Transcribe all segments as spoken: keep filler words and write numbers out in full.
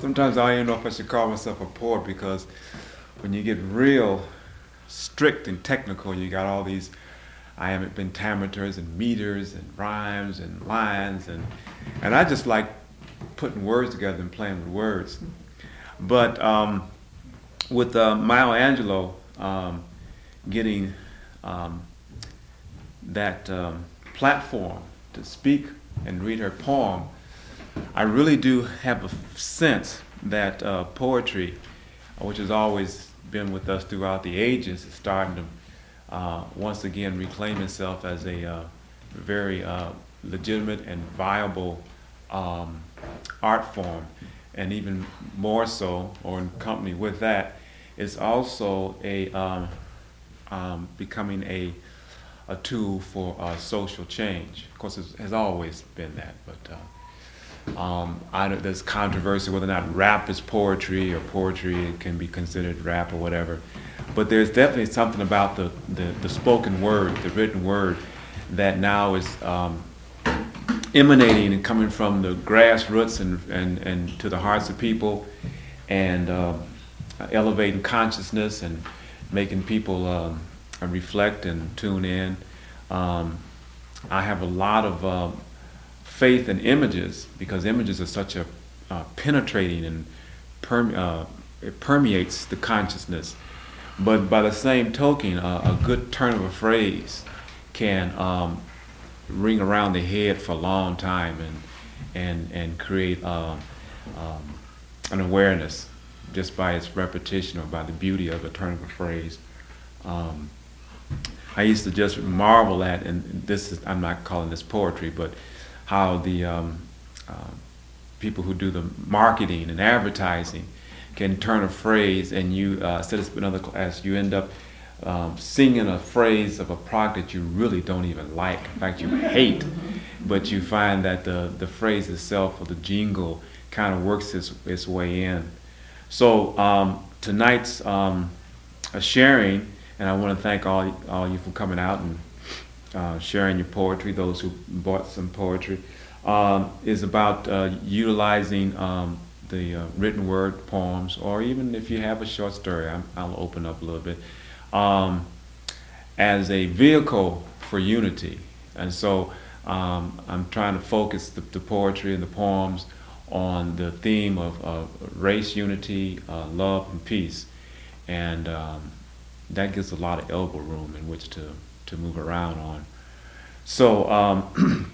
Sometimes I don't even know if I should call myself a poet because when you get real strict and technical, you got all these iambic pentameters and meters and rhymes and lines and and I just like putting words together and playing with words. But um, with uh, Maya Angelou um, getting um, that um, platform to speak and read her poem, I really do have a sense that uh, poetry, which has always been with us throughout the ages, is starting to uh, once again reclaim itself as a uh, very uh, legitimate and viable um, art form. And even more so, or in company with that, it's also a um, um, becoming a a tool for uh, social change. Of course, it has always been that, but uh, um, I don't, there's controversy whether or not rap is poetry or poetry can be considered rap or whatever. But there's definitely something about the, the, the spoken word, the written word, that now is um, emanating and coming from the grassroots and, and, and to the hearts of people, and uh, elevating consciousness and making people um, reflect and tune in. Um, I have a lot of uh, faith in images because images are such a uh, penetrating and perme- uh, it permeates the consciousness. But by the same token, uh, a good turn of a phrase can um, ring around the head for a long time and and and create um, um, an awareness just by its repetition or by the beauty of a turn of a phrase. Um, I used to just marvel at, and this is, I'm not calling this poetry, but how the um, uh, people who do the marketing and advertising can turn a phrase and you, uh, instead of another class, you end up um, singing a phrase of a product that you really don't even like, in fact you hate, but you find that the, the phrase itself or the jingle kind of works its, its way in. So um, tonight's um, a sharing, and I want to thank all all you for coming out and uh, sharing your poetry, those who bought some poetry, um, is about uh, utilizing um, the uh, written word poems, or even if you have a short story, I'm, I'll open up a little bit, um, as a vehicle for unity. And so um, I'm trying to focus the, the poetry and the poems on the theme of, of race unity, uh, love, and peace. And um, that gives a lot of elbow room in which to, to move around on. So um,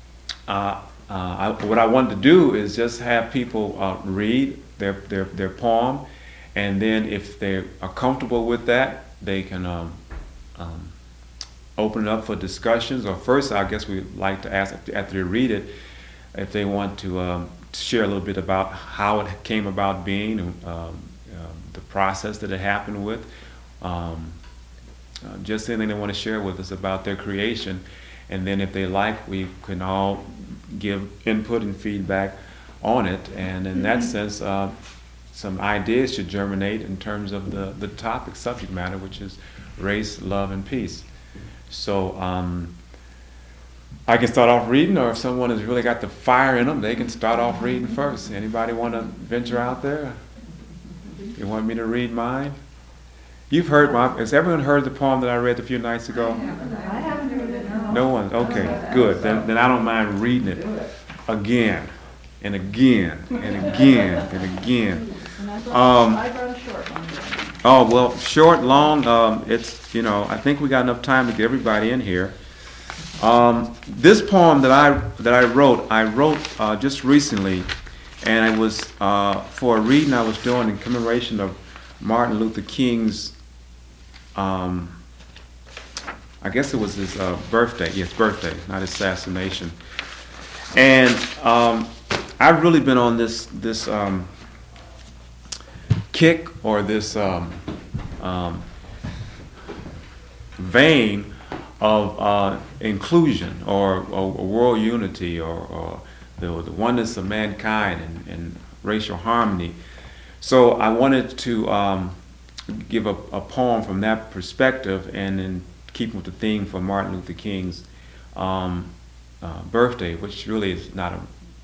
uh, uh, I, what I wanted to do is just have people uh, read their, their, their poem, and then if they are comfortable with that, they can um, um, open it up for discussions. Or first, I guess we'd like to ask, after they read it, if they want to um, share a little bit about how it came about being, and um, um, the process that it happened with. Um, uh, just anything they want to share with us about their creation, and then if they like, we can all give input and feedback on it, and in that sense uh, some ideas should germinate in terms of the, the topic subject matter, which is race, love, and peace. So um, I can start off reading, or if someone has really got the fire in them, they can start off reading first. Anybody want to venture out there? You want me to read mine? You've heard my, has everyone heard the poem that I read a few nights ago? I haven't heard it, no. No one? Okay, good. Then, then I don't mind reading it again and again and again and again. Um, I run short on this. oh, well, short, long, um, it's, you know, I think we got enough time to get everybody in here. Um, this poem that I, that I wrote, I wrote uh, just recently, and it was uh, for a reading I was doing in commemoration of Martin Luther King's Um, I guess it was his uh, birthday. Yes, birthday, not assassination. And um, I've really been on this this um, kick or this um, um, vein of uh, inclusion or, or, or world unity or, or the, the oneness of mankind and, and racial harmony. So I wanted to um, give a, a poem from that perspective, and then keep with the theme for Martin Luther King's um, uh, birthday, which really is not a,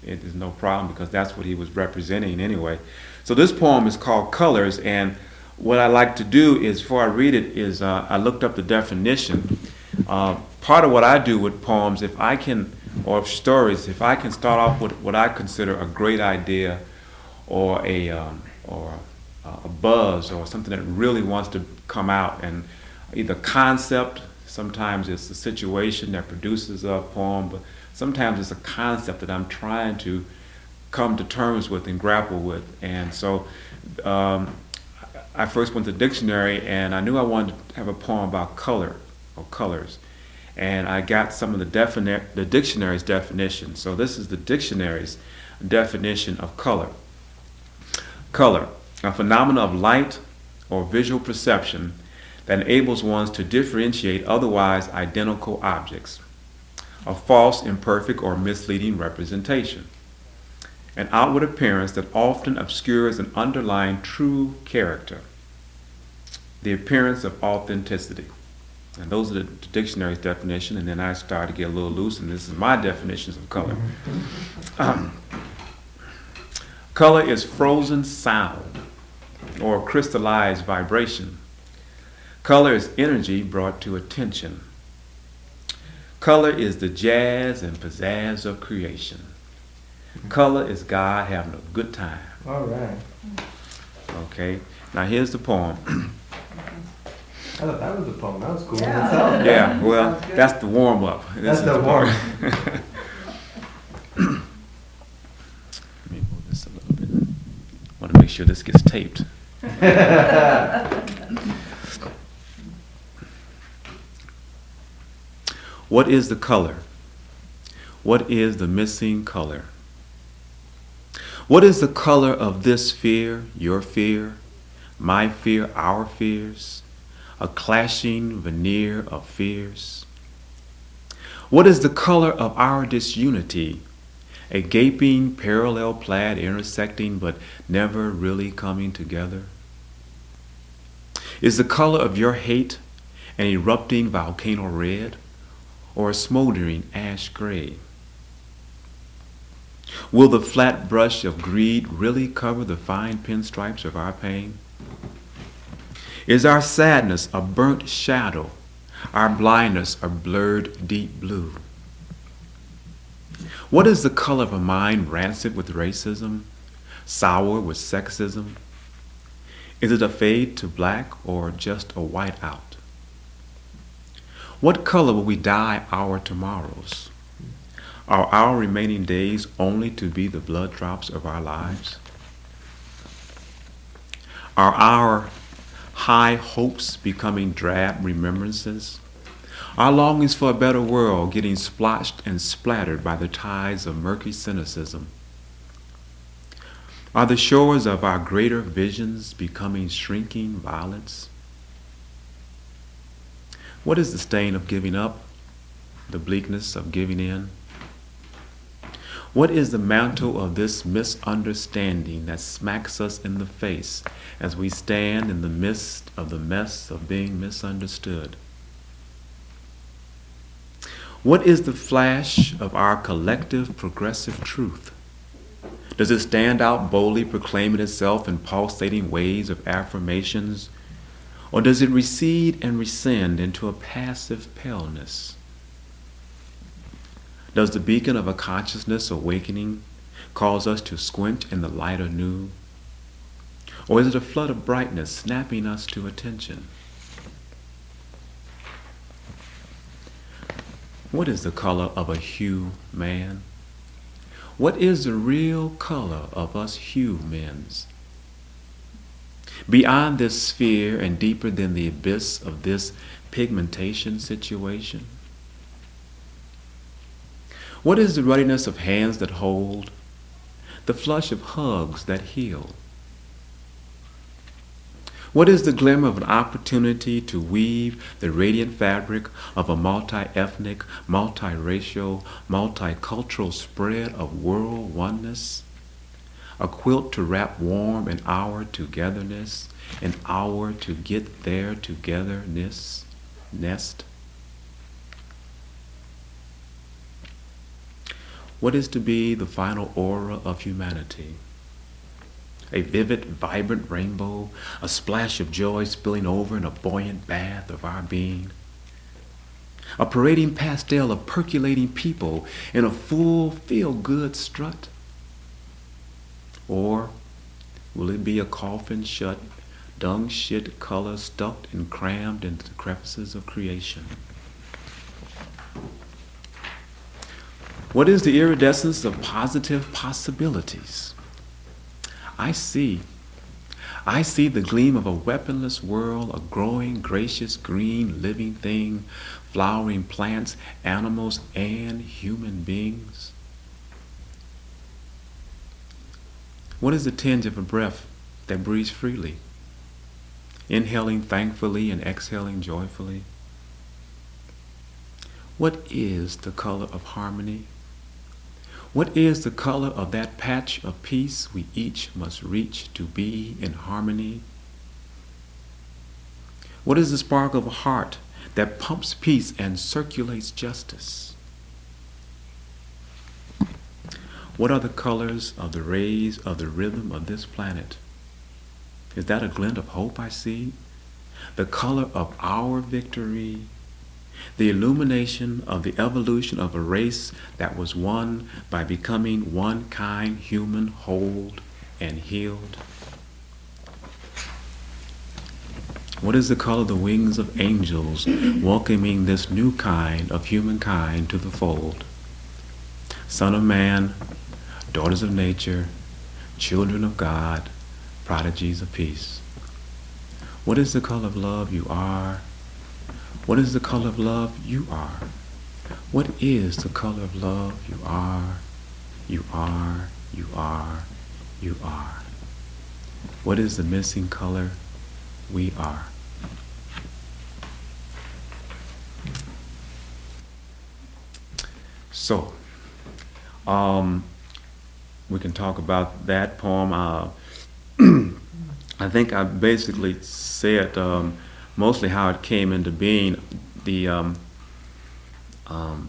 it is no problem because that's what he was representing anyway. So this poem is called Colors, and what I like to do is, before I read it, is uh, I looked up the definition. Uh, part of what I do with poems, if I can, or stories, if I can start off with what I consider a great idea, or a um, or a buzz, or something that really wants to come out, and either concept, sometimes it's the situation that produces a poem, but sometimes it's a concept that I'm trying to come to terms with and grapple with. And so um, I first went to the dictionary, and I knew I wanted to have a poem about color or colors. And I got some of the, defini- the dictionary's definition. So this is the dictionary's definition of color. Color, a phenomenon of light or visual perception that enables one to differentiate otherwise identical objects. A false, imperfect, or misleading representation. An outward appearance that often obscures an underlying true character. The appearance of authenticity. And those are the dictionary's definition, and then I started to get a little loose, and this is my definitions of color. Um, color is frozen sound or crystallized vibration. Color is energy brought to attention. Color is the jazz and pizzazz of creation. Color is God having a good time. All right. Okay, now here's the poem. I thought that was the poem. That was cool. Yeah. in itself. Yeah, well, Sounds good. that's the warm-up. This That's is the part. warm. Let me move this a little bit. I want to make sure this gets taped. What is the color? What is the missing color? What is the color of this fear, your fear, my fear, our fears? A clashing veneer of fears. What is the color of our disunity? A gaping parallel plaid intersecting but never really coming together? Is the color of your hate an erupting volcano red or a smoldering ash gray? Will the flat brush of greed really cover the fine pinstripes of our pain? Is our sadness a burnt shadow, our blindness a blurred deep blue? What is the color of a mind rancid with racism, sour with sexism? Is it a fade to black or just a white out? What color will we dye our tomorrows? Are our remaining days only to be the blood drops of our lives? Are our high hopes becoming drab remembrances? Our longings for a better world getting splotched and splattered by the tides of murky cynicism? Are the shores of our greater visions becoming shrinking violets? What is the stain of giving up, the bleakness of giving in? What is the mantle of this misunderstanding that smacks us in the face as we stand in the midst of the mess of being misunderstood? What is the flash of our collective progressive truth? Does it stand out boldly proclaiming itself in pulsating waves of affirmations, or does it recede and rescind into a passive paleness? Does the beacon of a consciousness awakening cause us to squint in the light anew? Or is it a flood of brightness snapping us to attention? What is the color of a hue man? What is the real color of us hue men's? Beyond this sphere and deeper than the abyss of this pigmentation situation? What is the ruddiness of hands that hold, the flush of hugs that heal? What is the glimmer of an opportunity to weave the radiant fabric of a multi-ethnic, multiracial, multicultural spread of world oneness? A quilt to wrap warm in our togetherness, an hour to get there togetherness, nest? What is to be the final aura of humanity? A vivid, vibrant rainbow, a splash of joy spilling over in a buoyant bath of our being. A parading pastel of percolating people in a full feel-good strut. Or will it be a coffin shut, dung shit color stuffed and crammed into the crevices of creation? What is the iridescence of positive possibilities? I see. I see the gleam of a weaponless world, a growing, gracious, green, living thing, flowering plants, animals, and human beings. What is the tinge of a breath that breathes freely, inhaling thankfully and exhaling joyfully? What is the color of harmony? What is the color of that patch of peace we each must reach to be in harmony? What is the spark of a heart that pumps peace and circulates justice? What are the colors of the rays of the rhythm of this planet? Is that a glint of hope I see? The color of our victory? The illumination of the evolution of a race that was won by becoming one kind human, whole and healed? What is the color of the wings of angels welcoming this new kind of humankind to the fold? Son of man, daughters of nature, children of God, prodigies of peace. What is the color of love you are? What is the color of love you are? What is the color of love you are? You are, you are, you are. What is the missing color? We are. So, um, we can talk about that poem. Uh, I think I basically said um, mostly how it came into being. The um, um,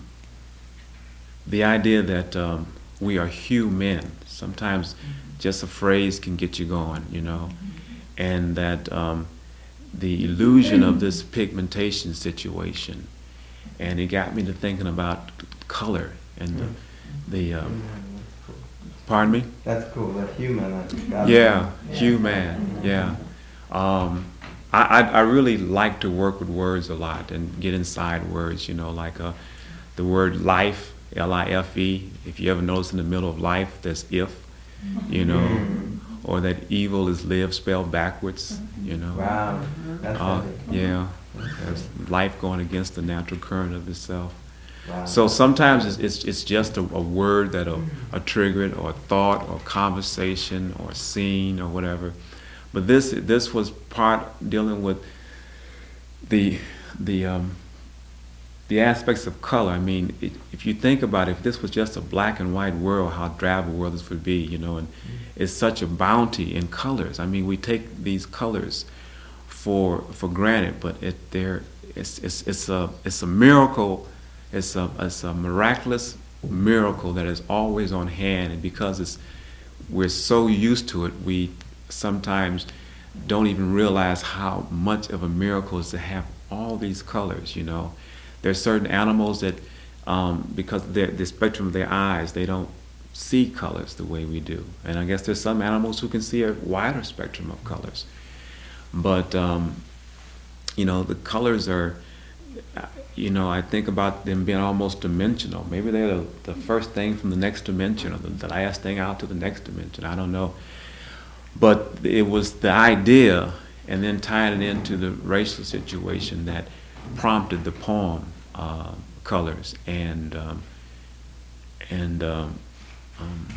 the idea that um, we are human. Sometimes just a phrase can get you going, you know, and that um, the illusion of this pigmentation situation, and it got me to thinking about color and the, the um, pardon me? That's cool. That human. That God Yeah, human. Yeah. Um, I, I I really like to work with words a lot and get inside words. You know, like uh, the word life, L I F E. If you ever notice in the middle of life, there's if. You know, or that evil is live spelled backwards. You know. Wow. That's Uh, heavy. yeah. There's life going against the natural current of itself. Wow. So sometimes it's it's, it's just a, a word that a, a triggered or a thought or conversation or scene or whatever. But this this was part dealing with the the um, the aspects of color. I mean, it, if you think about it, if this was just a black and white world, how drab a world this would be, you know. And it's such a bounty in colors. I mean, we take these colors for for granted, but it they're it's it's it's a it's a miracle. It's a it's a miraculous miracle that is always on hand, and because it's we're so used to it, we sometimes don't even realize how much of a miracle it is to have all these colors. You know, there's certain animals that um, because of the the spectrum of their eyes, they don't see colors the way we do, and I guess there's some animals who can see a wider spectrum of colors. But um, you know, the colors are. You know, I think about them being almost dimensional. Maybe they're the, the first thing from the next dimension, or the, the last thing out to the next dimension. I don't know. But it was the idea, and then tying it into the racial situation, that prompted the poem, uh, Colors. And um, and um, um,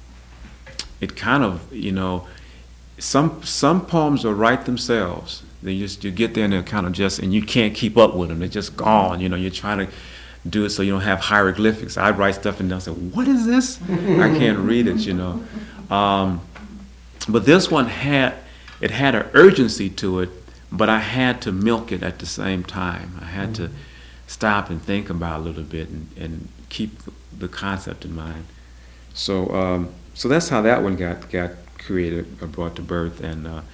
it kind of, you know, some some poems will write themselves. They just, you get there and they're kind of just, and you can't keep up with them. They're just gone. You know, you're trying to do it so you don't have hieroglyphics. I write stuff and they'll say, "What is this?" I can't read it. You know, um, but this one had, it had an urgency to it, but I had to milk it at the same time. I had to stop and think about it a little bit and, and keep the concept in mind. So um, so that's how that one got got created or brought to birth. And uh,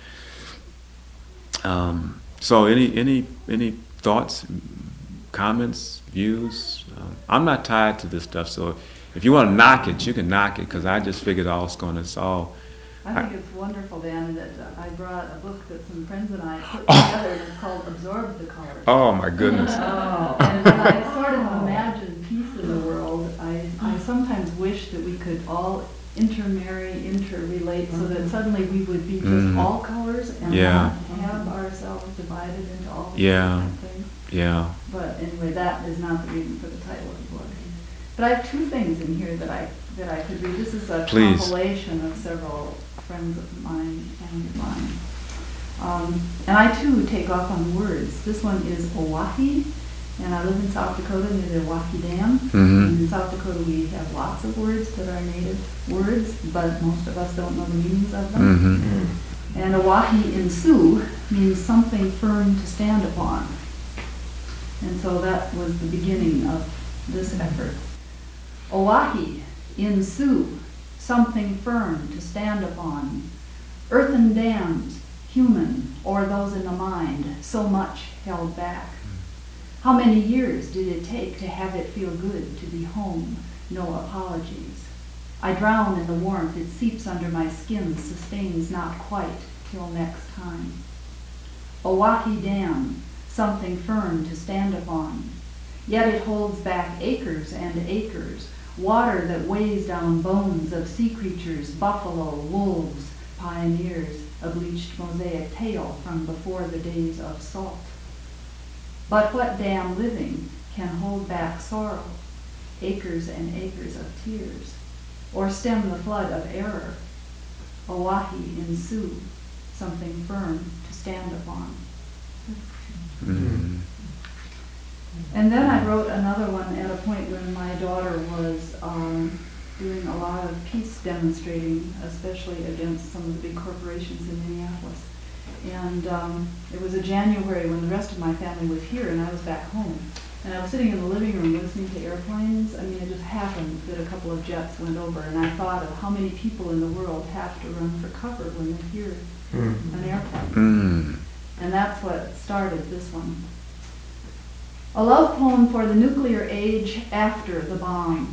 um, so any any any thoughts, comments, views? Um, I'm not tied to this stuff, so if you want to knock it, you can knock it, because I just figured all it's going to solve. I think it's wonderful, Dan, that uh, I brought a book that some friends and I put together, and it's called Absorb the Colors. Oh my goodness! Oh, and when I sort of imagine peace in the world, I, I sometimes wish that we could all intermarry, interrelate, so that suddenly we would be just Mhm. all colors and Yeah. not have ourselves divided into all these Yeah. different things. Yeah. But anyway, that is not the reason for the title of the book. But I have two things in here that I that I could read. This is a Please. compilation of several friends of mine and mine. Um, and I too take off on words. This one is Oahe, and I live in South Dakota near the Oahe Dam. Mhm. And in South Dakota we have lots of words that are native words, but most of us don't know the meanings of them. Mm-hmm. And Oahe in Sioux means something firm to stand upon. And so that was the beginning of this effort. Oahe in Sioux, something firm to stand upon. Earthen dams, human, or those in the mind, so much held back. How many years did it take to have it feel good to be home? No apologies. I drown in the warmth, it seeps under my skin, sustains not quite till next time. Oahe Dam, something firm to stand upon. Yet it holds back acres and acres, water that weighs down bones of sea creatures, buffalo, wolves, pioneers, a bleached mosaic tale from before the days of salt. But what dam living can hold back sorrow, acres and acres of tears, or stem the flood of error? Oahe in Sioux, something firm to stand upon. Mm-hmm. And then I wrote another one at a point when my daughter was um, doing a lot of peace demonstrating, especially against some of the big corporations in Minneapolis. And um, it was a January when the rest of my family was here and I was back home. And I was sitting in the living room listening to airplanes. I mean, it just happened that a couple of jets went over, and I thought of how many people in the world have to run for cover when they hear Mm. an airplane. Mm. And that's what started this one. A love poem for the nuclear age after the bomb.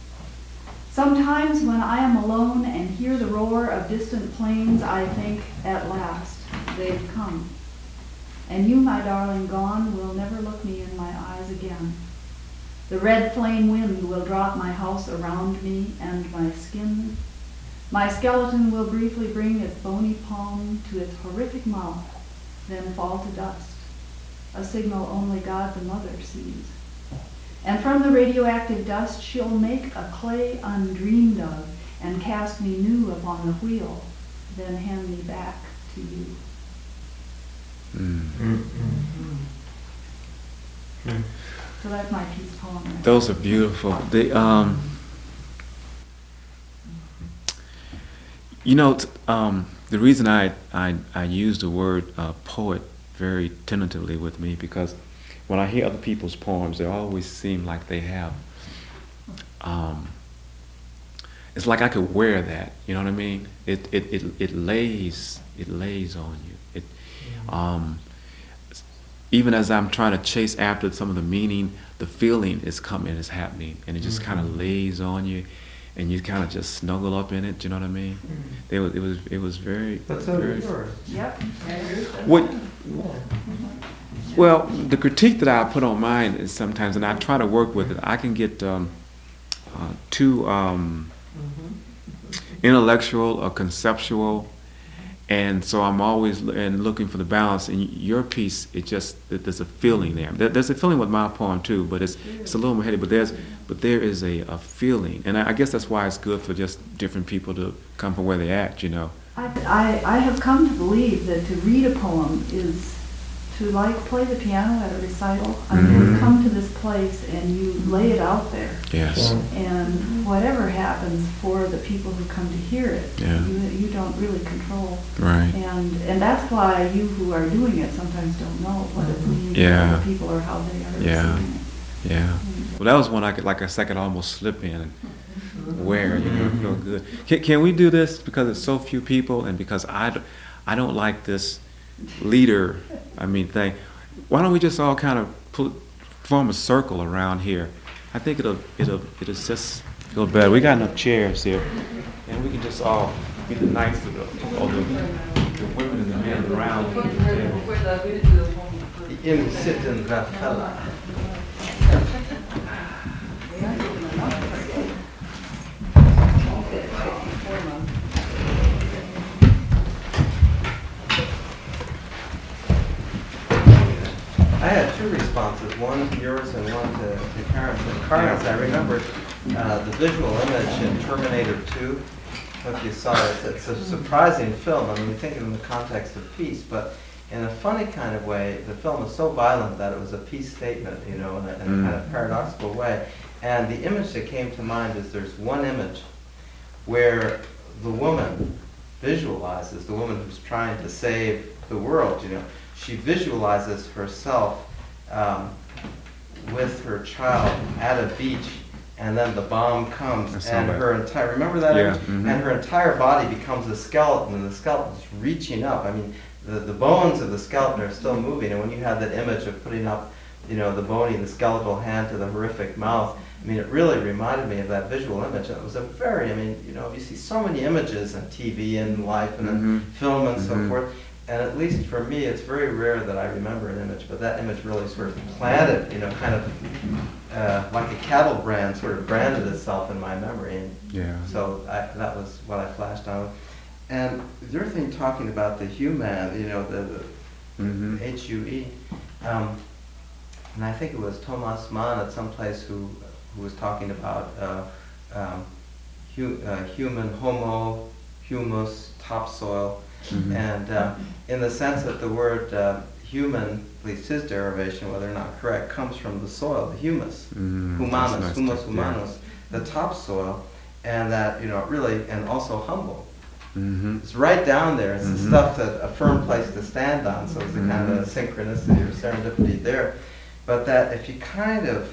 Sometimes when I am alone and hear the roar of distant planes, I think, at last, they've come. And you, my darling, gone, will never look me in my eyes again. The red flame wind will drop my house around me and my skin. My skeleton will briefly bring its bony palm to its horrific mouth, then fall to dust, a signal only God the Mother sees. And from the radioactive dust she'll make a clay undreamed of and cast me new upon the wheel, then hand me back to you. Mm. Mm. Mm. So that's my peace poem. Right? Those are beautiful. They, um, you know, t- um, the reason I, I, I use the word uh, poet very tentatively with me, because when I hear other people's poems, they always seem like they have, um, it's like I could wear that, you know what I mean? It, it, it, it lays, it lays on you. It, um, even as I'm trying to chase after some of the meaning, the feeling is coming, is happening, and it just Mm-hmm. kind of lays on you, and you kind of just snuggle up in it. You know what I mean? Mm. It was, it was, it was very. That's how very it yours. Yep. What? Well, the critique that I put on mine is sometimes, and I try to work with it. I can get um, uh, too um, intellectual or conceptual. And so I'm always l- and looking for the balance. In your piece, it just it, there's a feeling there. there. There's a feeling with my poem too, but it's it's a little more heady. But there's but there is a, a feeling, and I, I guess that's why it's good for just different people to come from where they're at. You know. I, I, I have come to believe that to read a poem is to like play the piano at a recital. I mean, Mhm. you come to this place and you lay it out there. Yes. Yeah. And whatever happens for the people who come to hear it, Yeah. you, you don't really control. Right. And and that's why you who are doing it sometimes don't know what it means Yeah. to other people or how they are Yeah. receiving it. Yeah. And, Well, that was one I could, like I said, I could almost slip in and wear, you know, feel good. Can, can we do this because it's so few people and because I, d- I don't like this leader, I mean, thing. Why don't we just all kind of put, form a circle around here? I think it'll, it'll, it'll just feel better. We got enough chairs here, and we can just all be the knights of the, all the, the women and the men around the table. In sitten Raffaella. I had two responses, one to yours and one to, to Karen's. And Karen's, I remembered uh, the visual image in Terminator two. I don't know if you saw it. It's a surprising film. I mean, you think of it in the context of peace, but in a funny kind of way, the film is so violent that it was a peace statement, you know, in a, in a Mm. kind of paradoxical way. And the image that came to mind is there's one image where the woman visualizes, the woman who's trying to save the world, you know, she visualizes herself um, with her child at a beach, and then the bomb comes, I saw and that. her entire, remember that Yeah, image? mhm. And her entire body becomes a skeleton, and the skeleton's reaching up. I mean, the, the bones of the skeleton are still moving, and when you have that image of putting up, you know, the bony, the skeletal hand to the horrific mouth, I mean, it really reminded me of that visual image. It was a very, I mean, you know, you see so many images on T V and life and in Mhm. film and so Mhm. forth. And at least for me, it's very rare that I remember an image, but that image really sort of planted, you know, kind of uh, like a cattle brand, sort of branded itself in my memory. And Yeah. so I, that was what I flashed on. And the other thing, talking about the human, you know, the, the Mhm. H U E, um, and I think it was Thomas Mann at some place who, who was talking about uh, um, hu- uh, human, homo, humus, topsoil, Mhm. and uh, in the sense that the word uh, human, at least his derivation, whether or not correct, comes from the soil, the humus, Mm, humanus, that's nice humus to- yeah. humanus, the topsoil, and that, you know, really, and also humble. Mhm. It's right down there. It's the Mhm. stuff that a firm place to stand on. So it's a kind of a synchronicity or serendipity there. But that if you kind of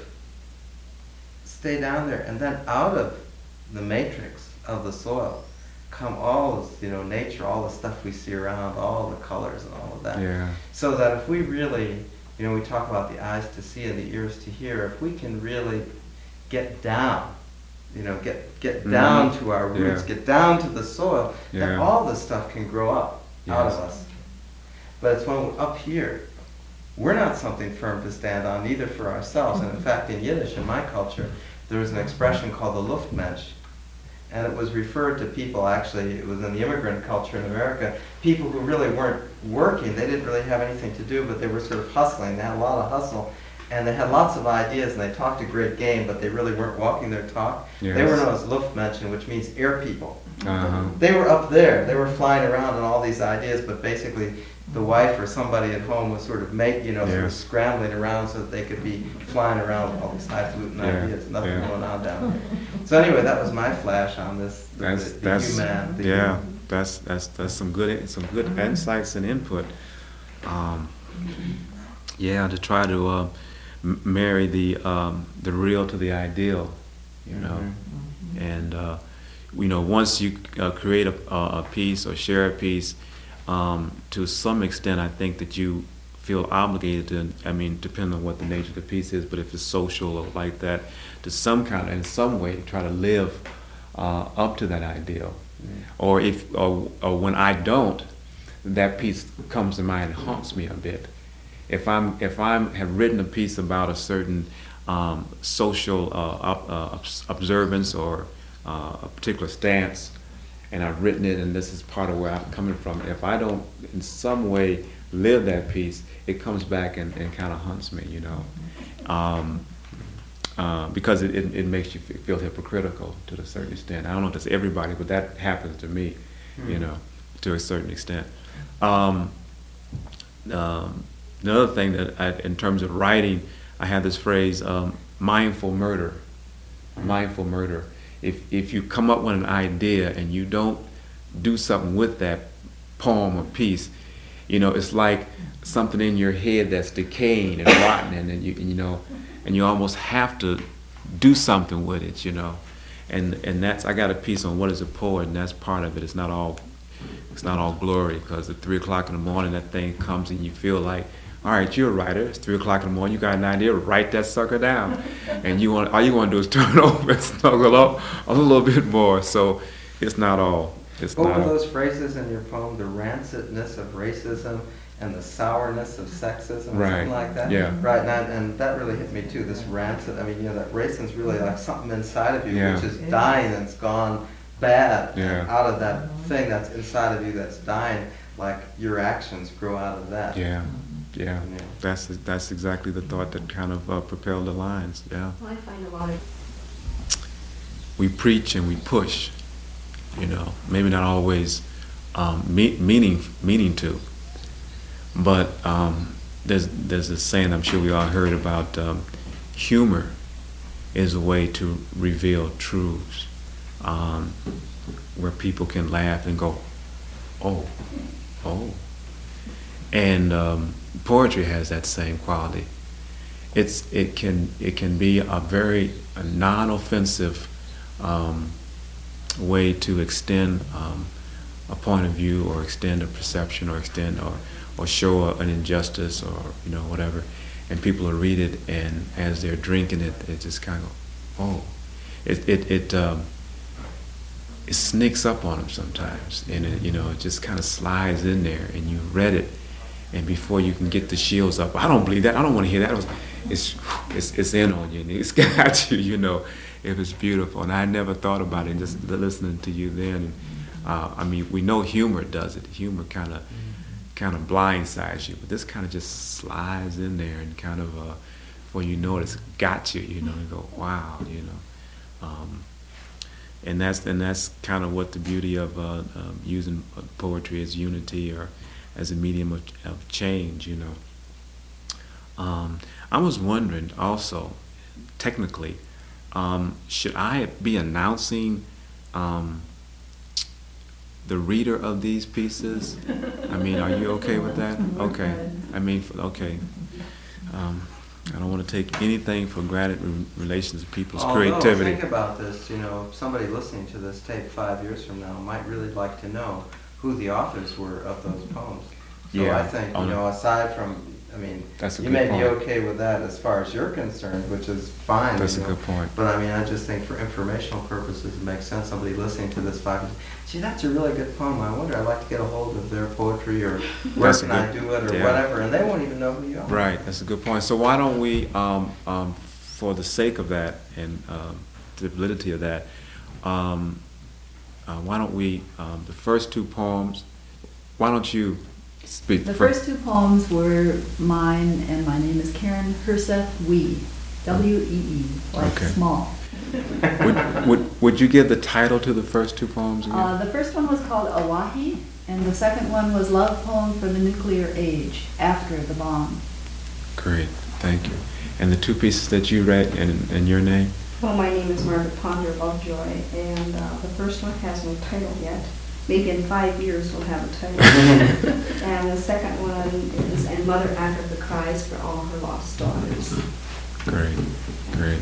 stay down there, and then out of the matrix of the soil come all this, you know, nature, all the stuff we see around, all the colors and all of that. Yeah. So that if we really, you know, we talk about the eyes to see and the ears to hear, if we can really get down, you know, get get Mhm. down to our roots, Yeah. get down to the soil, then Yeah. all this stuff can grow up out Yes. of us. But it's when we're up here, we're not something firm to stand on, neither for ourselves. And in fact, in Yiddish, in my culture, there was an expression called the Luftmensch. And it was referred to people, actually, it was in the immigrant culture in America, people who really weren't working. They didn't really have anything to do, but they were sort of hustling. They had a lot of hustle. And they had lots of ideas, and they talked a great game, but they really weren't walking their talk. They Yes. were known as Luftmenschen, which means air people. Uh-huh. They were up there. They were flying around on all these ideas, but basically the wife or somebody at home was sort of make, you know, sort of Yes. scrambling around so that they could be flying around with all these highfalutin Yeah, ideas. Nothing yeah. going on down there. So anyway, that was my flash on this. the- That's the that's human, the yeah. That's that's that's some good some good insights and input. Um, yeah, to try to uh, m- marry the um, the real to the ideal, you know, Mhm. and uh, you know once you uh, create a, a a piece or share a piece, um, to some extent, I think that you feel obligated to. I mean, depending on what the nature of the piece is, but if it's social or like that, to some kind of in some way try to live uh, up to that ideal. Or if or, or when I don't, that piece comes to mind and haunts me a bit. If I'm if I'm have written a piece about a certain um, social uh, ob- uh, obs- observance or uh, a particular stance, and I've written it, and this is part of where I'm coming from. If I don't in some way live that piece, it comes back and, and kind of haunts me, you know, um, uh, because it, it, it makes you f- feel hypocritical to a certain extent. I don't know if that's everybody, but that happens to me, you know, to a certain extent. Um, um, another thing that I, in terms of writing, I have this phrase, um, mindful murder, mindful murder. If, if you come up with an idea and you don't do something with that poem or piece, you know, it's like something in your head that's decaying and rotten, and, and you, and, you know, and you almost have to do something with it, you know. And and that's I got a piece on what is a poet, and that's part of it. It's not all it's not all glory, because at three o'clock in the morning that thing comes and you feel like, all right, you're a writer. It's three o'clock in the morning. You got an idea. Write that sucker down, and you want all you want to do is turn over and snuggle up a little bit more. So it's not all. It's What not. were all. those phrases in your poem? The rancidness of racism and the sourness of sexism, or Right. something like that. Yeah. Right. And, I, and that really hit me too. This rancid. I mean, you know, that racism's really like something inside of you, Yeah. which is dying and it's gone bad. Yeah. And out of that thing that's inside of you that's dying, like your actions grow out of that. Yeah, yeah. Yeah. That's that's exactly the thought that kind of uh, propelled the lines. Yeah. Well, I find a lot of We preach and we push, you know, maybe not always um, me- meaning meaning to, but um, there's there's a saying I'm sure we all heard about. Um, humor is a way to reveal truths, um, where people can laugh and go, oh, oh, and um, poetry has that same quality. It's it can it can be a very a non-offensive um, way to extend um, a point of view, or extend a perception, or extend or or show a, an injustice, or you know whatever, and people will read it, and as they're drinking it, it just kind of oh, it it it um, it sneaks up on them sometimes, and it, you know it just kind of slides in there, and you read it, and before you can get the shields up, I don't believe that. I don't want to hear that. It was, it's it's it's in on you, and it's got you. You know, it was beautiful, and I never thought about it. Just listening to you then, uh, I mean, we know humor does it. Humor kind of kind of blindsides you, but this kind of just slides in there, and kind of uh, before you know it, it's got you. You know, and go wow. You know. Um, And that's and that's kind of what the beauty of uh, um, using poetry as unity, or as a medium of, of change, you know. Um, I was wondering also, technically, um, should I be announcing um, the reader of these pieces? I mean, are you okay with that? Okay. I mean, okay. Um, I don't want to take anything for granted in relation to people's Although, creativity. think about this, you know, somebody listening to this tape five years from now might really like to know who the authors were of those poems. So Yeah, I think, you on know, aside from, I mean, That's a you good may be point. okay with that as far as you're concerned, which is fine. That's you a know. good point. But I mean, I just think for informational purposes, it makes sense. Somebody listening to this five years, gee, that's a really good poem. I wonder, I'd like to get a hold of their poetry, or where That's a can I good- do it, or yeah. whatever, and they won't even know who you are. Right, that's a good point. So why don't we, um, um, for the sake of that, and um, the validity of that, um, uh, why don't we, um, the first two poems, why don't you speak? The fir- first two poems were mine, and my name is Karen Herseth Wee, W E E, like Okay. small. Would, would, would you give the title to the first two poems again? Uh, the first one was called Oahe, and the second one was Love Poem for the Nuclear Age, after the bomb. Great, thank you. And the two pieces that you read, and, and your name? Well, my name is Margaret Ponder Lovejoy, and uh, the first one has no title yet. Maybe in five years we'll have a title. And the second one is And Mother Africa Cries for All Her Lost Daughters. Great, great.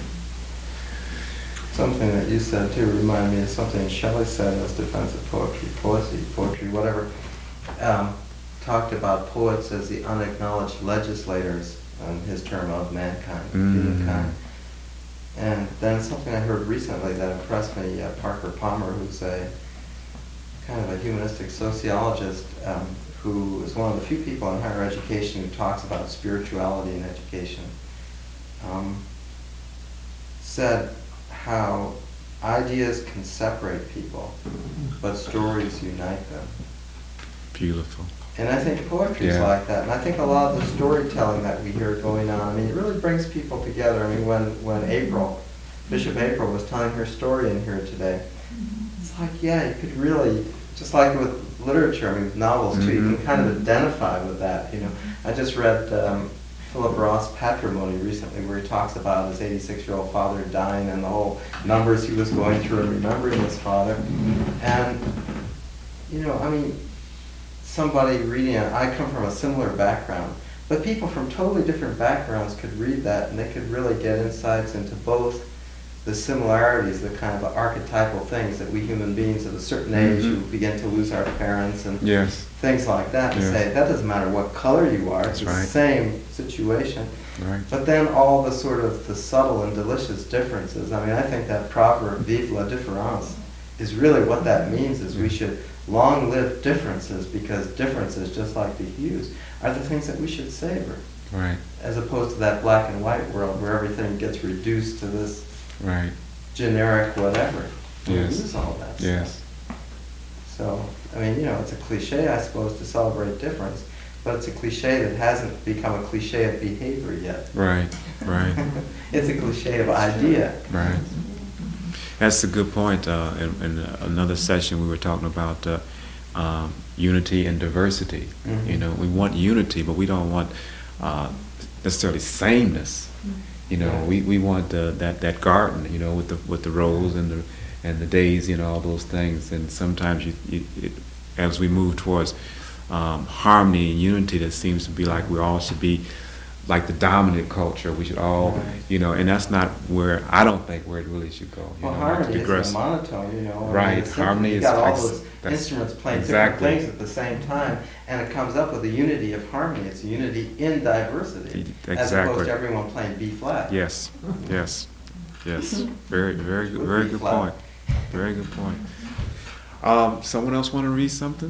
Something that you said too reminded me of something Shelley said as defense of poetry, poesy, poetry, whatever. Um, talked about poets as the unacknowledged legislators, on his term of mankind, Mm. humankind. And then something I heard recently that impressed me, uh, Parker Palmer, who's a kind of a humanistic sociologist, um, who is one of the few people in higher education who talks about spirituality in education, um, said how ideas can separate people, but stories unite them. Beautiful. And I think poetry is Yeah. like that. And I think a lot of the storytelling that we hear going on, I mean, it really brings people together. I mean, when, when April, Bishop April was telling her story in here today, it's like, yeah, you could really, just like with literature, I mean, with novels too, you Mhm. can kind of identify with that, you know. I just read um, Philip Ross' Patrimony recently, where he talks about his eighty-six-year-old father dying and the whole numbers he was going through and remembering his father. And, you know, I mean, somebody reading it, I come from a similar background, but people from totally different backgrounds could read that, and they could really get insights into both the similarities, the kind of archetypal things that we human beings at a certain age Mhm. who begin to lose our parents and Yes. things like that, and Yes. say, that doesn't matter what color you are, it's That's the right. same situation. Right. But then all the sort of the subtle and delicious differences, I mean, I think that proverb, vive la différence, is really what that means, is we should long live differences, because differences, just like the hues, are the things that we should savor, Right. as opposed to that black and white world where everything gets reduced to this Right. generic whatever. We Yes. lose all that Yes. stuff. So, I mean, you know, it's a cliche, I suppose, to celebrate difference, but it's a cliche that hasn't become a cliche of behavior yet. Right. Right. It's a cliche of idea. Right. That's a good point. Uh, in, in another session, we were talking about uh, um, unity and diversity. Mhm. You know, we want unity, but we don't want uh, necessarily sameness. You know, Yeah. we, we want uh, that that garden. You know, with the with the rose and the and the daisy and all those things. And sometimes, you, you it, as we move towards um, harmony and unity, that seems to be like we all should be like the dominant culture. We should all, Right. you know, and that's not where, I don't think where it really should go. You Well, know, harmony digress- isn't a monotone, you know. I mean, Right, it's simple. harmony You is got all ex- those that's- instruments playing exactly. different things at the same time, and it comes up with a unity of harmony. It's a unity in diversity, as Exactly. opposed to everyone playing B flat. Yes, yes, yes. Very, very, good- very good Flat. point. Very good point. Um, someone else want to read something?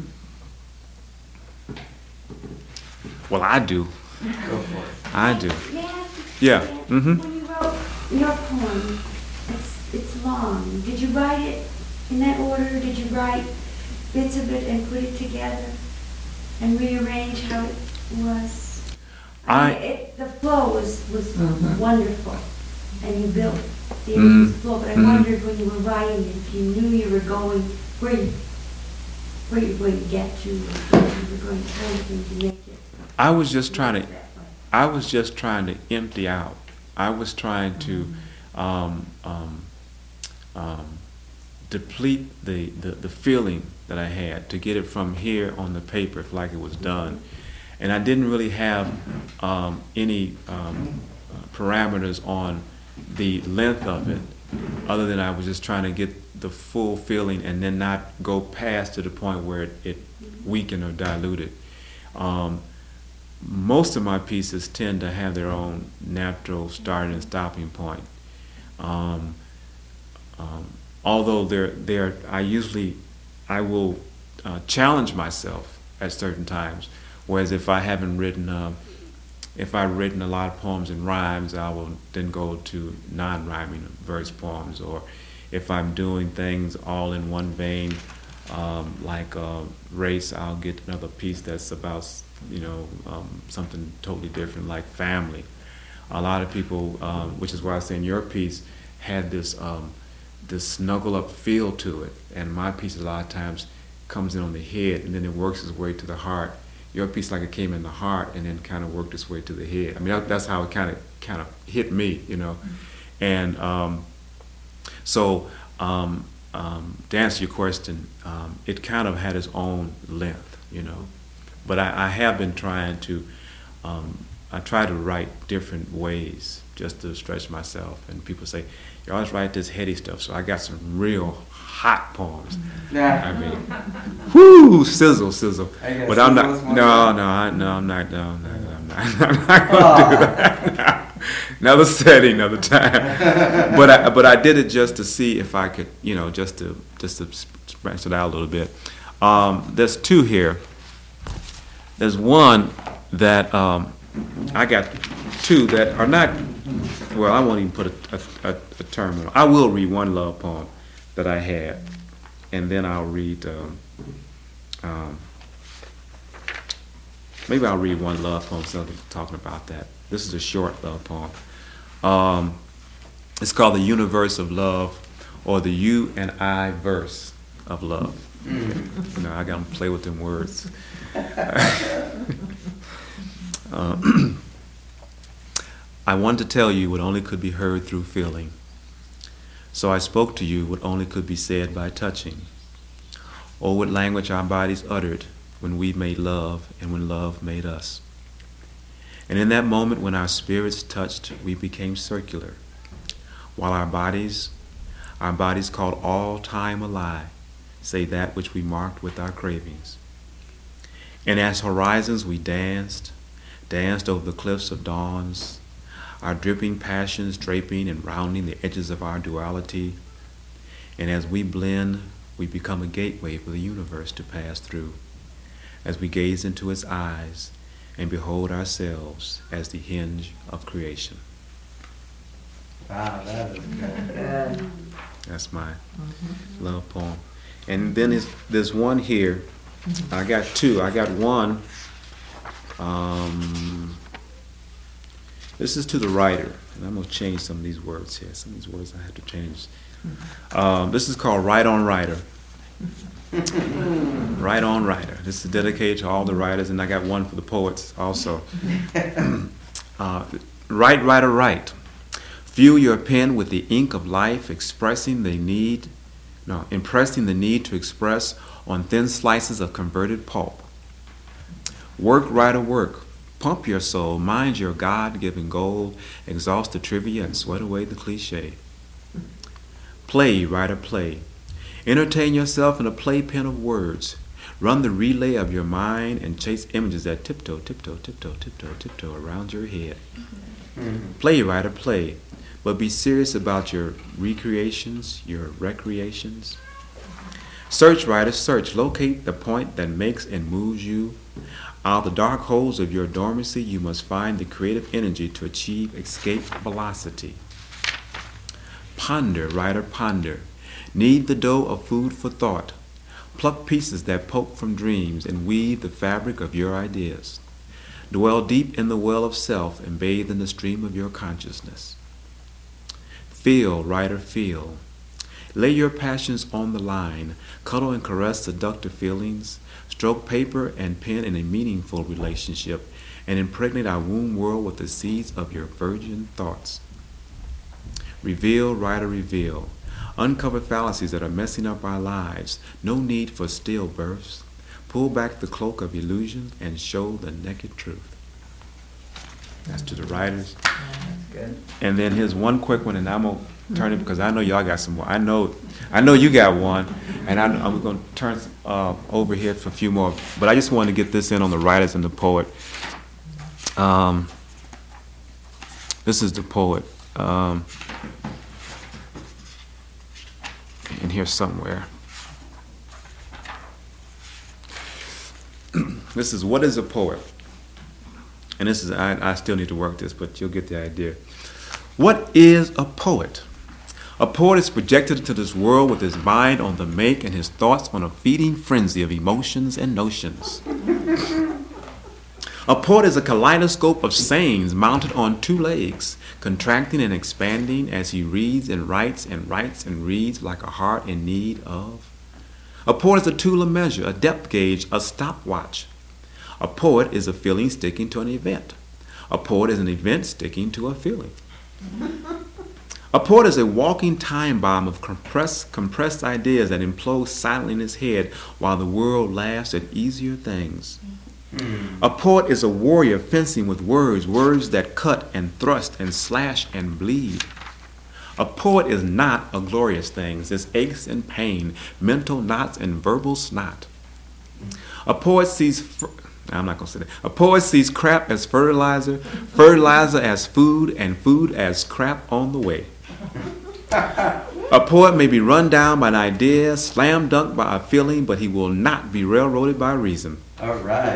Well, I do. Go for it. I do. May I ask you- Yeah, may I- mhm. When you wrote your poem, it's, it's long. Did you write it in that order? Did you write bits of it and put it together and rearrange how it was? I- mean, it, the flow was, was Mhm. wonderful, and you built the Mhm. mm flow, but I Mhm. wondered when you were writing if you knew you were going, where you, where you were going to get to, or where you were going to go to make it. I was just trying to, that way. I was just trying to empty out. I was trying to um, um, um, deplete the, the, the feeling that I had, to get it from here on the paper like it was done. And I didn't really have um, any um, uh, parameters on the length of it, other than I was just trying to get the full feeling and then not go past to the point where it, it weakened or diluted. Um, most of my pieces tend to have their own natural starting and stopping point. Um, um, although they're, they're, I usually, I will uh, challenge myself at certain times. Whereas if I haven't written, uh, if I've written a lot of poems in rhymes, I will then go to non-rhyming verse poems. Or if I'm doing things all in one vein, um, like uh, race, I'll get another piece that's about, you know, um, something totally different, like family. A lot of people, um, which is why I say in your piece, had this um, this snuggle up feel to it, and my piece a lot of times comes in on the head and then it works its way to the heart. Your piece, like it came in the heart and then kind of worked its way to the head. I mean, that, that's how it kind of kind of hit me, you know. And um, so, um, um, to answer your question, um, it kind of had its own length, you know. But I, I have been trying to, um, I try to write different ways just to stretch myself. And people say, you always write this heady stuff. So I got some real hot poems. Yeah. I mean, whoo, sizzle, sizzle. Are you gonna But I'm sizzle not, us one no, time? no, I, no, I'm not, no, no, no, I'm not, I'm not going to do that. Another setting, another time. But I, but I did it just to see if I could, you know, just to, just to stretch it out a little bit. Um, there's two here. There's one that um, I got two that are not, well, I won't even put a, a, a, a term on it. I will read one love poem that I had, and then I'll read, um, um, maybe I'll read one love poem instead of talking about that. This is a short love poem. Um, it's called The Universe of Love, or the You and I Verse of Love. Mm. You know, I got to play with them words. uh, I want to tell you what only could be heard through feeling. So I spoke to you what only could be said by touching. Or what language our bodies uttered when we made love and when love made us. And in that moment when our spirits touched, we became circular. while our bodies, our bodies called all time a lie, say that which we marked with our cravings. And as horizons we danced, danced over the cliffs of dawns, our dripping passions draping and rounding the edges of our duality. And as we blend, we become a gateway for the universe to pass through, as we gaze into its eyes and behold ourselves as the hinge of creation. Wow, that is good. Good. That's my love poem. And then there's, there's one here. I got two. I got one. Um, this is to the writer. And I'm going to change some of these words here. Some of these words I have to change. Um, this is called Right on Writer. Right on Writer. This is dedicated to all the writers, and I got one for the poets also. uh, write, writer, write. Fuel your pen with the ink of life, expressing the need, no, impressing the need to express on thin slices of converted pulp. Work, writer, work. Pump your soul, mind your God-given gold, exhaust the trivia and sweat away the cliche. Play, writer, play. Entertain yourself in a playpen of words. Run the relay of your mind and chase images that tiptoe, tiptoe, tiptoe, tiptoe, tiptoe around your head. Mm-hmm. Play, writer, play. But be serious about your recreations, your recreations. Search, writer, search. Locate the point that makes and moves you. Out of the dark holes of your dormancy, you must find the creative energy to achieve escape velocity. Ponder, writer, ponder. Knead the dough of food for thought. Pluck pieces that poke from dreams and weave the fabric of your ideas. Dwell deep in the well of self and bathe in the stream of your consciousness. Feel, writer, feel. Lay your passions on the line. Cuddle and caress seductive feelings. Stroke paper and pen in a meaningful relationship and impregnate our womb world with the seeds of your virgin thoughts. Reveal, writer, reveal. Uncover fallacies that are messing up our lives. No need for stillbirths. Pull back the cloak of illusion and show the naked truth. That's to the writers. Yeah, that's good. And then here's one quick one, and I'm gonna turn it because I know y'all got some more. I know, I know you got one, and I, I'm gonna turn uh, over here for a few more. But I just wanted to get this in on the writers and the poet. Um, this is the poet. Um, in here somewhere. This is What is a Poet? And this is, I, I still need to work this, but you'll get the idea. What is a poet? A poet is projected into this world with his mind on the make and his thoughts on a feeding frenzy of emotions and notions. A poet is a kaleidoscope of sayings mounted on two legs, contracting and expanding as he reads and writes and writes and reads like a heart in need of. A poet is a tool of measure, a depth gauge, a stopwatch. A poet is a feeling sticking to an event. A poet is an event sticking to a feeling. A poet is a walking time bomb of compressed, compressed ideas that implode silently in his head while the world laughs at easier things. A poet is a warrior fencing with words, words that cut and thrust and slash and bleed. A poet is not a glorious thing. There's aches and pain, mental knots and verbal snot. A poet sees, fr- I'm not going to say that. A poet sees crap as fertilizer, fertilizer as food, and food as crap on the way. A poet may be run down by an idea, slam dunked by a feeling, but he will not be railroaded by reason. All right.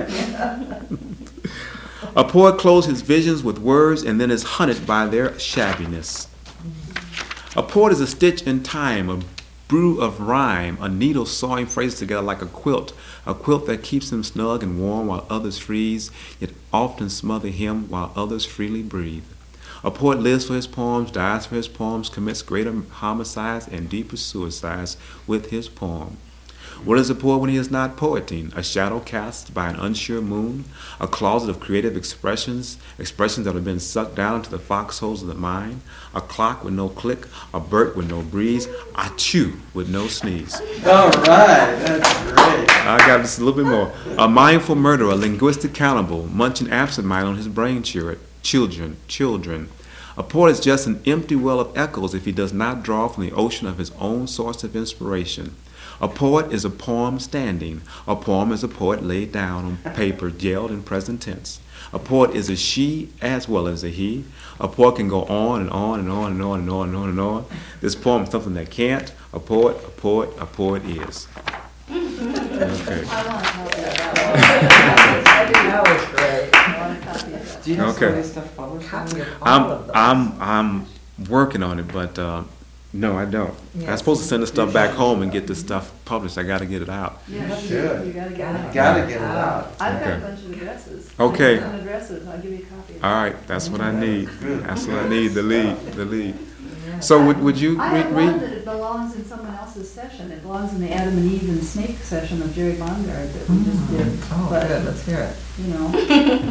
A poet clothes his visions with words and then is hunted by their shabbiness. A poet is a stitch in time, a brew of rhyme, a needle sewing phrases together like a quilt, a quilt that keeps him snug and warm while others freeze, yet often smother him while others freely breathe. A poet lives for his poems, dies for his poems, commits greater homicides and deeper suicides with his poem. What is a poet when he is not poeting? A shadow cast by an unsure moon, a closet of creative expressions, expressions that have been sucked down into the foxholes of the mind, a clock with no click, a bird with no breeze, a chew with no sneeze. All right, that's great. I got just a little bit more. A mindful murderer, a linguistic cannibal, munching absent mind on his brain children, children, children. A poet is just an empty well of echoes if he does not draw from the ocean of his own source of inspiration. A poet is a poem standing. A poem is a poet laid down on paper, gelled in present tense. A poet is a she as well as a he. A poet can go on and on and on and on and on and on and on. This poem is something that can't. A poet, a poet, a poet is. Okay. I want a copy of that. I do. That was great. I want a copy of that. Do you have Okay. some of this stuff published? Copy of all I'm of those. I'm I'm working on it, but uh, no, I don't. I'm Yes. supposed to send the stuff back home and get this stuff published. I got to get it out. Yeah, You should. You gotta get Gotta it. Gotta get it out. I've got a Okay. bunch of addresses. Okay. Some addresses, I'll give you a copy of All that. right, that's what I need. Good. That's what I need. The lead, the lead. So would would you I read? have one read? that it belongs in someone else's session. It belongs in the Adam and Eve and Snake session of Jerry Bongard that we just did. Oh, But, good, let's hear it. you know.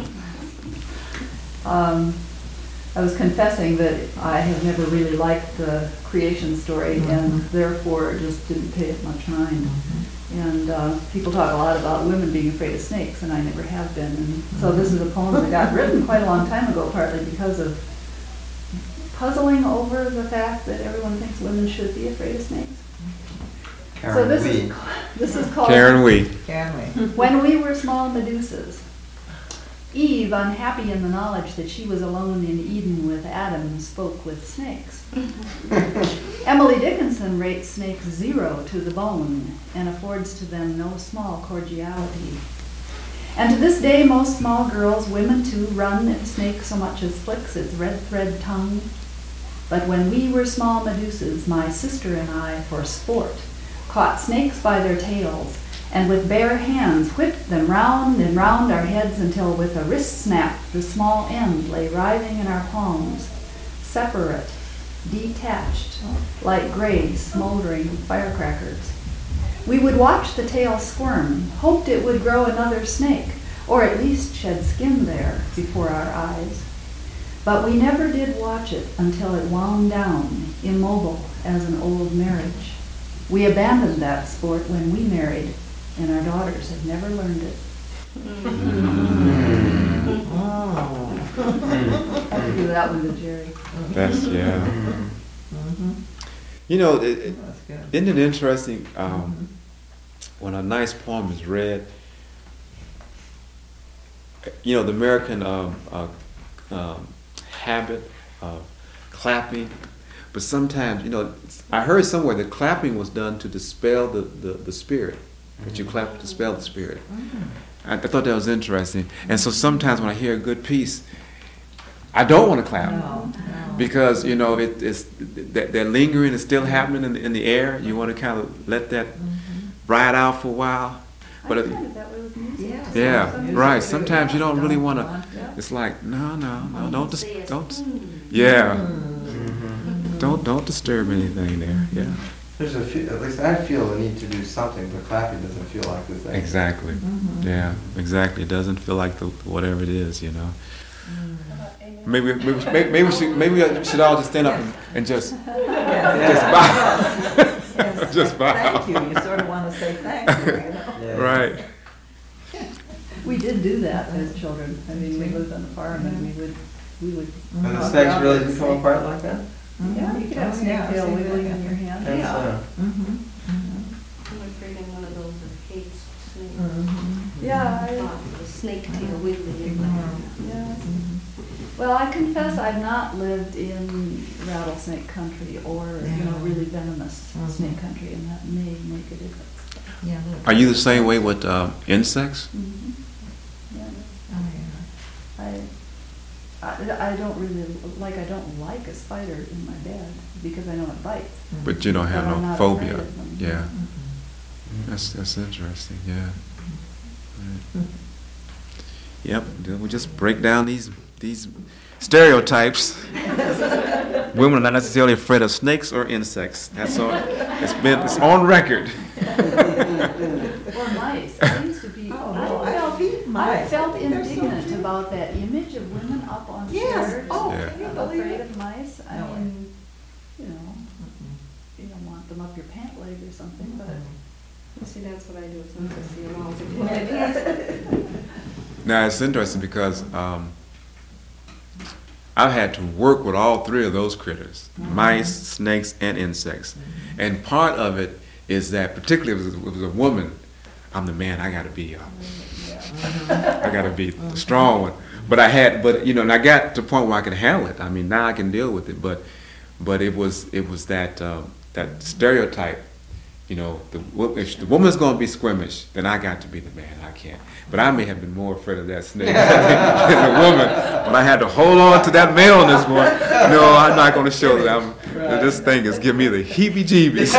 Um, I was confessing that I have never really liked the creation story and therefore just didn't pay it much mind. And uh, people talk a lot about women being afraid of snakes, and I never have been. And so this is a poem that got written quite a long time ago, partly because of puzzling over the fact that everyone thinks women should be afraid of snakes. So Karen this Lee. is this is called Karen Wee. Can we? When We Were Small Medusas. Eve, unhappy in the knowledge that she was alone in Eden with Adam, spoke with snakes. Emily Dickinson rates snakes zero to the bone and affords to them no small cordiality. And to this day, most small girls, women too, run if a snake so much as flicks its red thread tongue. But when we were small Medusas, my sister and I, for sport, caught snakes by their tails, and with bare hands whipped them round and round our heads until with a wrist snap the small end lay writhing in our palms, separate, detached, like gray, smoldering firecrackers. We would watch the tail squirm, hoped it would grow another snake, or at least shed skin there before our eyes. But we never did watch it until it wound down, immobile as an old marriage. We abandoned that sport when we married, and our daughters have never learned it. I have to give that one to Jerry. That's yeah. Mm-hmm. You know, it, it, That's good. isn't it interesting um, when a nice poem is read? You know, the American um, uh, um, habit of clapping, but sometimes, you know, I heard somewhere that clapping was done to dispel the, the, the spirit, that you clap to dispel the spirit. I, I thought that was interesting. And so sometimes when I hear a good piece, I don't want to clap. No, no. Because, you know, it, it's that, that lingering is still happening in the, in the air. You want to kind of let that ride out for a while. But I it, find it that way with music. Yeah. yeah, Some music right. is really Sometimes you fun. don't really want to. Yeah. It's like no, no, no. Don't dis- Say it's, don't. "Hmm." Yeah. Mhm. Don't don't disturb anything there. Yeah. There's a few, at least I feel the need to do something, but clapping doesn't feel like the thing. Exactly. Mhm. Yeah. Exactly. It doesn't feel like the whatever it is. You know. Maybe maybe maybe, maybe we should maybe we should all just stand up and, and just just bow. Yes. Just bow. Thank you, you sort of want to say thank you, you know? Yeah. Right. We did do that as children. I mean, we lived on the farm and we would, we would. And the walk snakes around really with do come snake- apart like that? Yeah, you could have a Oh, snake yeah, tail I've seen wiggling that. in your hand. That's, Yeah. uh, Mhm, I'm afraid I'm one of those that hates snakes. mhm, mhm. Yeah, I- Thought the snake tail wiggling in my hand. yeah. Mhm. Well, I confess I've not lived in rattlesnake country or, you know, Yeah. really venomous Mhm. snake country, and that may make a difference. Yeah, little- Are you the same way with uh, insects? Mhm. Yeah. Oh, yeah. I, I, I don't really, like, I don't like a spider in my bed because I know it bites. But you don't have But I'm no not phobia. afraid of them. Yeah. Mhm. That's that's interesting. Yeah. Right. Yep. Then we just break down these these stereotypes. Women are not necessarily afraid of snakes or insects. That's on. It's been it's on record. Or mice. I used to be, Oh, I no, I felt, hate I mice. felt They're so indignant cute. about that image of women up on Yes. stairs. Oh, Yeah. can you believe Afraid it? of mice. I No way. mean, you know, Mhm. you don't want them up your pant leg or something, but. You see, that's what I do as soon as I see a mouse. I put my hands up. Now it's interesting because um, I've had to work with all three of those critters, mice, snakes, and insects. And part of it is that, particularly if it was, if it was a woman, I'm the man, I gotta be, uh, I gotta be the strong one. But I had, but you know, and I got to the point where I could handle it. I mean, now I can deal with it. But, but it was, it was that, uh, that stereotype. You know, the, if the woman's going to be squeamish, then I got to be the man. I can't. But I may have been more afraid of that snake than the woman. But I had to hold on to that maleness more. No, I'm not going to show that. I'm, that this thing is giving me the heebie-jeebies.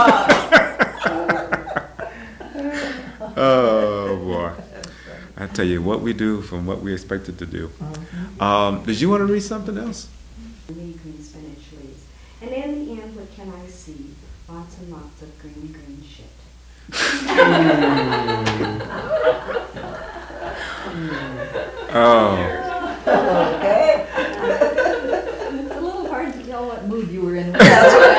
Oh, boy. I tell you, what we do from what we expected to do. Um, did you want to read something else? Many green spinach leaves. And in the end, what can I see? Lots and lots of green, green shit. Oh. Okay. It's a little hard to tell what mood you were in. It's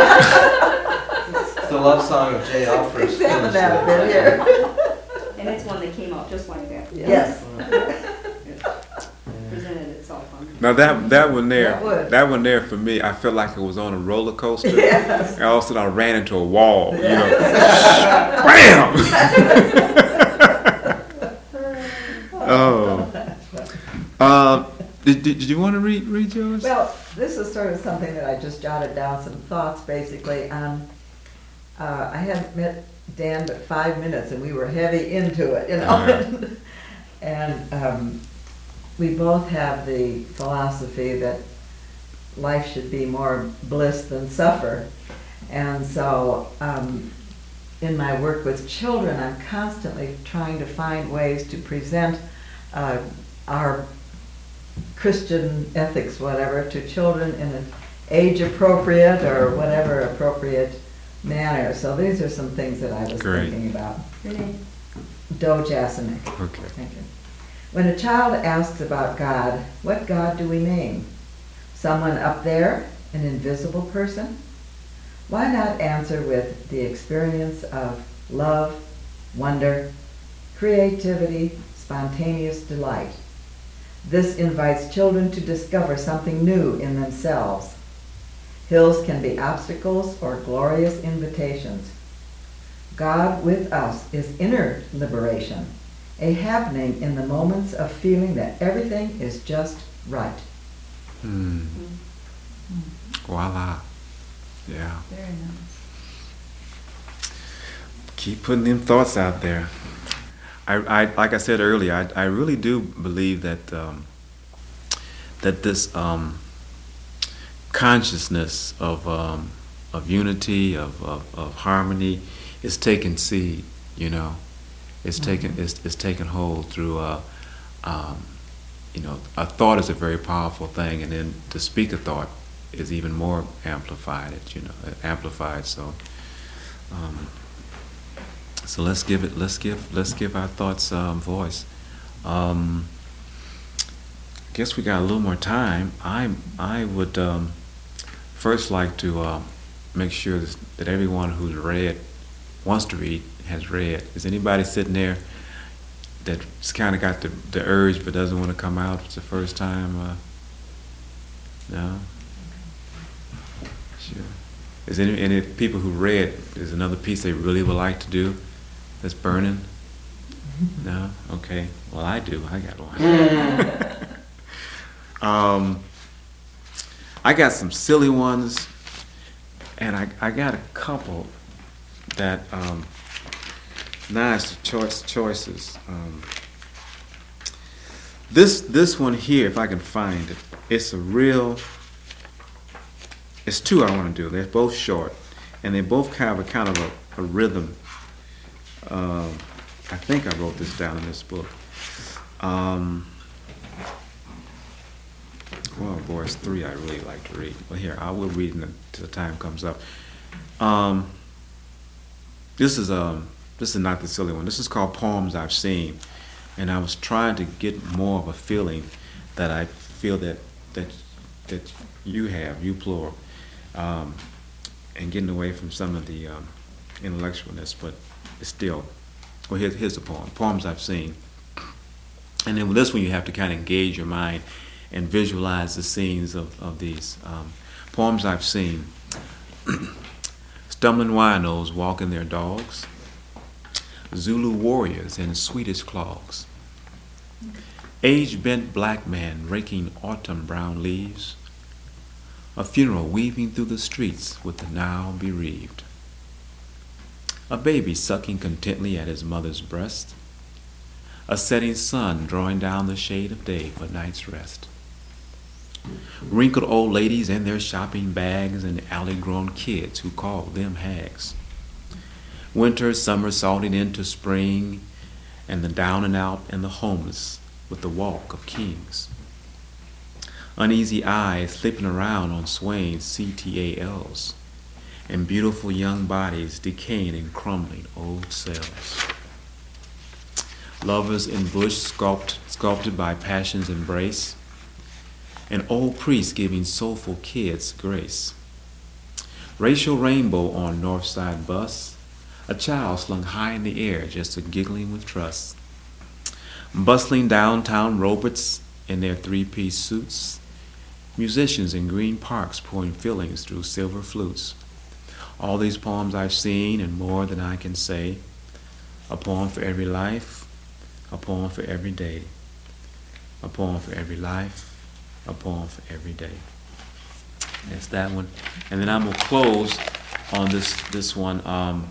the love song of Jay Alfred's. Examine that a bit here. And it's one that came out just like that. Yes. Presented itself on. Now that that one there, That would. that one there for me, I felt like it was on a roller coaster. Yes. And all of a sudden I ran into a wall, you know. Bam! Oh. Um, did, did, did you want to read, read yours? Well, this is sort of something that I just jotted down, some thoughts basically on, uh, I hadn't met Dan but five minutes and we were heavy into it, you know. And um, we both have the philosophy that life should be more bliss than suffer. And so um, in my work with children, I'm constantly trying to find ways to present uh, our Christian ethics, whatever, to children in an age-appropriate or whatever appropriate manner. So these are some things that I was Great. thinking about. Renee? Doe Jasinick. Okay. Thank you. When a child asks about God, what God do we name? Someone up there? An invisible person? Why not answer with the experience of love, wonder, creativity, spontaneous delight? This invites children to discover something new in themselves. Hills can be obstacles or glorious invitations. God with us is inner liberation, a happening in the moments of feeling that everything is just right. Hmm. Voila. Yeah. Very nice. Keep putting them thoughts out there. I, I like I said earlier, I, I really do believe that um, that this um, consciousness of um, of unity, of, of, of harmony, is taking seed. You know, it's mm-hmm. taken it's, it's taken hold through. Uh, um, you know, a thought is a very powerful thing, and then to speak a thought is even more amplified. It you know amplified. So. Um, So let's give it. Let's give. Let's give our thoughts um, voice. Um, I guess we got a little more time. I I would um, first like to uh, make sure that everyone who's read, wants to read, has read. Is anybody sitting there that's kind of got the, the urge but doesn't want to come out? It's the first time. Uh, no. Sure. Is any any people who read? Is another piece they really would like to do? That's burning? No? Okay. Well, I do. I got one. um, I got some silly ones, and I, I got a couple that um, nice choice choices. Um, this this one here, if I can find it, it's a real. It's two I want to do. They're both short, and they both have a kind of a, a rhythm. Uh, I think I wrote this down in this book. Um, well, boy, it's three I really like to read. Well, here, I will read until the time comes up. Um, this is um, this is not the silly one. This is called Poems I've Seen, and I was trying to get more of a feeling that I feel that that that you have, you plural, um, and getting away from some of the um, intellectualness, but. Still, well, here's, here's the poem. Poems I've seen. And then with this one, you have to kind of engage your mind and visualize the scenes of, of these um, poems I've seen. Stumbling winos walking their dogs, Zulu warriors in Swedish clogs, age-bent black man raking autumn brown leaves, a funeral weaving through the streets with the now bereaved, a baby sucking contently at his mother's breast, a setting sun drawing down the shade of day for night's rest, wrinkled old ladies and their shopping bags and alley-grown kids who call them hags, winter somersaulting into spring, and the down and out and the homeless with the walk of kings, uneasy eyes slipping around on swaying C T A Ls, and beautiful young bodies decaying in crumbling old cells. Lovers in bush sculpt, sculpted by passion's embrace, an old priest giving soulful kids grace. Racial rainbow on North Side bus, a child slung high in the air just a giggling with trust. Bustling downtown Roberts in their three-piece suits, musicians in green parks pouring fillings through silver flutes. All these poems I've seen and more than I can say, a poem for every life, a poem for every day, a poem for every life, a poem for every day. That's that one. And then I'm going to close on this this one. Um,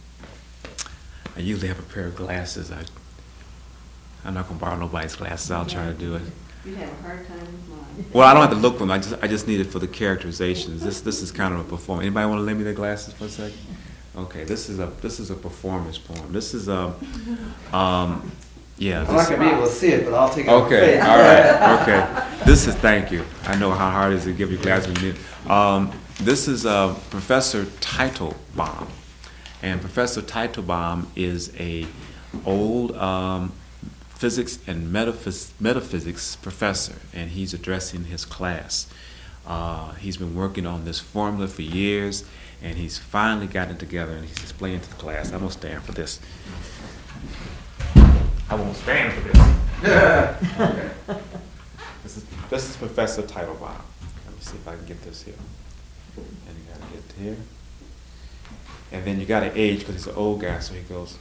I usually have a pair of glasses. I, I'm not going to borrow nobody's glasses. I'll try to do it. You'd have a hard time with mine. Well, I don't have to look for them. I just I just need it for the characterizations. This this is kind of a performance. Anybody want to lend me their glasses for a second? Okay, this is a this is a performance poem. This is a um yeah. I'm not This, gonna be able to see it, but I'll take it on okay, faith. all right, okay. This is thank you. I know how hard it is to give you glasses. Um, this is uh, Professor Teitelbaum, and Professor Teitelbaum is a old um, physics and metaphys- metaphysics professor, and he's addressing his class. Uh, he's been working on this formula for years, and he's finally gotten it together, and he's explaining to the class. I'm gonna stand for this. I won't stand for this. Okay. This is this is Professor Teitelbaum. Let me see if I can get this here. And you gotta get to here. And then you gotta age because he's an old guy, so he goes.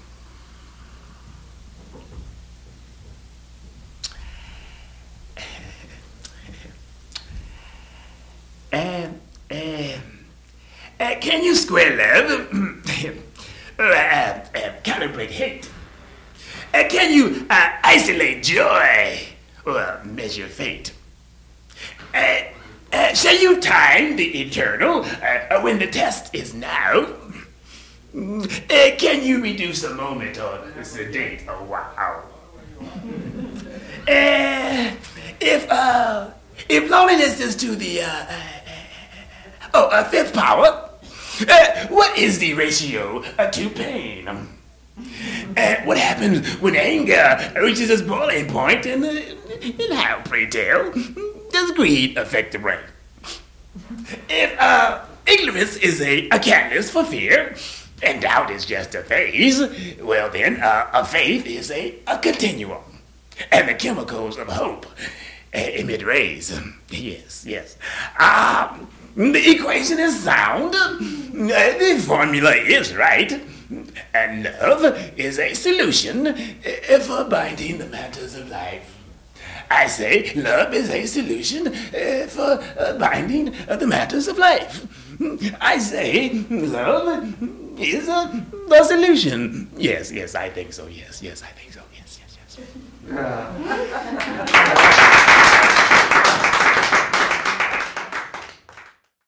And, and, uh, can you square love? uh, uh, calibrate hate? Uh, can you uh, isolate joy or measure fate? Uh, uh, shall you time the eternal uh, when the test is now? Uh, can you reduce a moment or sedate a wow? Uh, if uh, if loneliness is to the uh, uh, oh a fifth power, uh, what is the ratio uh, to pain? Uh, what happens when anger reaches its boiling point, and, uh, and how, pray tell, does greed affect the brain? If uh, ignorance is a, a catalyst for fear, and doubt is just a phase, well then, uh, a faith is a, a continuum, and the chemicals of hope uh, emit rays. Yes, yes. Um, the equation is sound, uh, the formula is right, and love is a solution uh, for binding the matters of life. I say love is a solution uh, for uh, binding uh, the matters of life. I say love is a, the solution. Yes, yes, I think so. Yes, yes, I think so. Yes, yes, yes. Yeah.